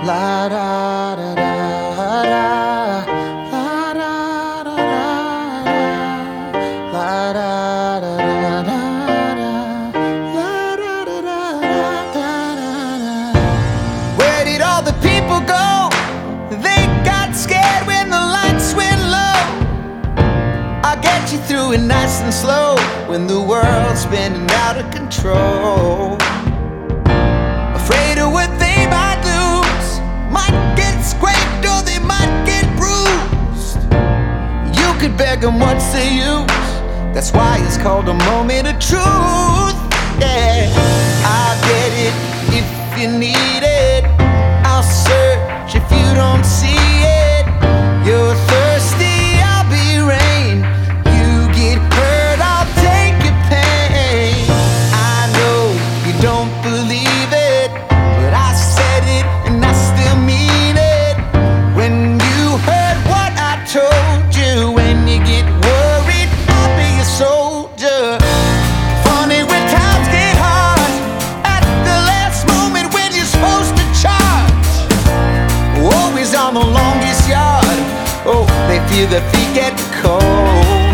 La da da da da, la da da da da, la da da da da, la da da da da da. Where did all the people go? They got scared when the lights went low. I'll get you through it nice and slow when the world's spinning out of control. Afraid of what they might lose, might get scraped or they might get bruised. You could beg them, what's the use? That's why it's called a moment of truth. Yeah, I'll get it if you need it. I'll search if you don't see it. You're thirsty, I'll be rain. You get hurt, I'll take your pain. I know you don't believe it, but I said it and I still mean it. When you heard what I told you, when you get worried, I'll be a soldier. Funny when times get hard, at the last moment when you're supposed to charge. Always on the longest yard, oh, they feel their feet get cold.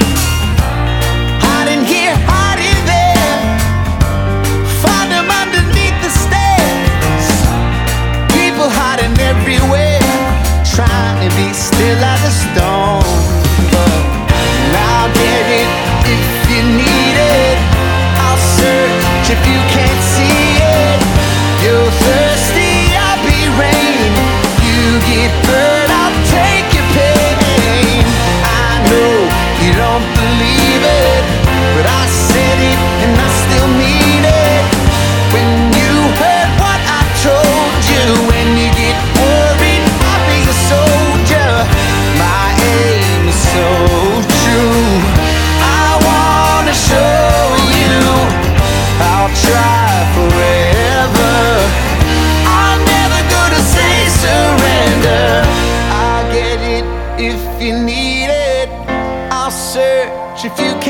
Hiding here, hiding there, find them underneath the stairs. People hiding everywhere, trying to be still as a stone. But I'll get it if you need it. I'll search if you can't see it. You're thirsty, I'll be rain. You get hurt, I'll take your pain. I know you don't believe it, but I said it and I still mean it. When you heard what I told you, when you get worried, I'll be a soldier. My aim is so true. I wanna show you I'll try forever. I'm never gonna say surrender. I'll get it if you need it. I'll search if you